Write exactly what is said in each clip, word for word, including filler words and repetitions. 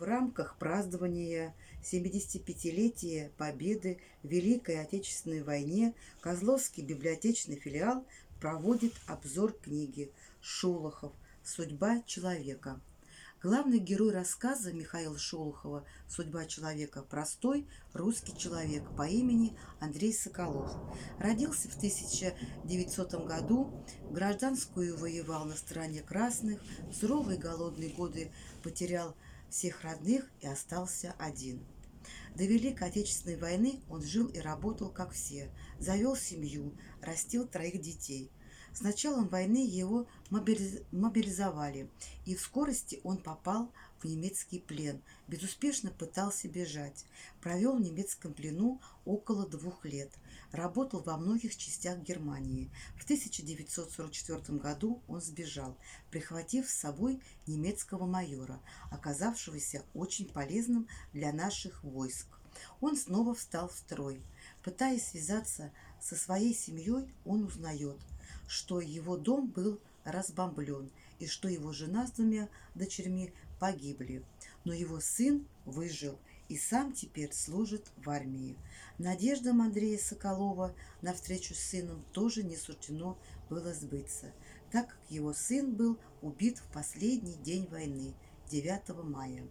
В рамках празднования семидесятипятилетия Победы в Великой Отечественной войне Козловский библиотечный филиал проводит обзор книги Шолохов «Судьба человека». Главный герой рассказа Михаила Шолохова «Судьба человека» – простой русский человек по имени Андрей Соколов. Родился в тысяча девятисотом году, гражданскую воевал на стороне красных, в суровые голодные годы потерял всех родных и остался один. До Великой Отечественной войны он жил и работал, как все, завел семью, растил троих детей. С началом войны его мобилизовали, и в скорости он попал в немецкий плен, безуспешно пытался бежать, провел в немецком плену около двух лет, работал во многих частях Германии. В тысяча девятьсот сорок четвёртом году он сбежал, прихватив с собой немецкого майора, оказавшегося очень полезным для наших войск. Он снова встал в строй. Пытаясь связаться со своей семьей, он узнает, что его дом был разбомблен и что его жена с двумя дочерьми погибли. Но его сын выжил и сам теперь служит в армии. Надеждам Андрея Соколова на встречу с сыном тоже не суждено было сбыться, так как его сын был убит в последний день войны, девятого мая.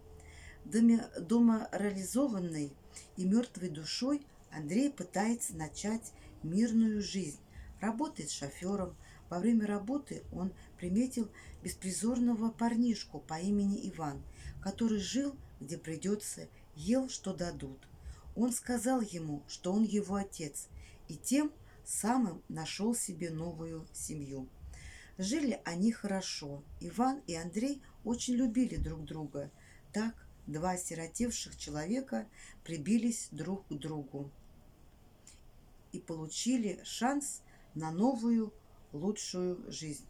Деморализованный и мертвой душой Андрей пытается начать мирную жизнь, работает шофером. Во время работы он приметил беспризорного парнишку по имени Иван, который жил, где придется, ел, что дадут. Он сказал ему, что он его отец, и тем самым нашел себе новую семью. Жили они хорошо. Иван и Андрей очень любили друг друга. Так два осиротевших человека прибились друг к другу и получили шанс на новую, лучшую жизнь.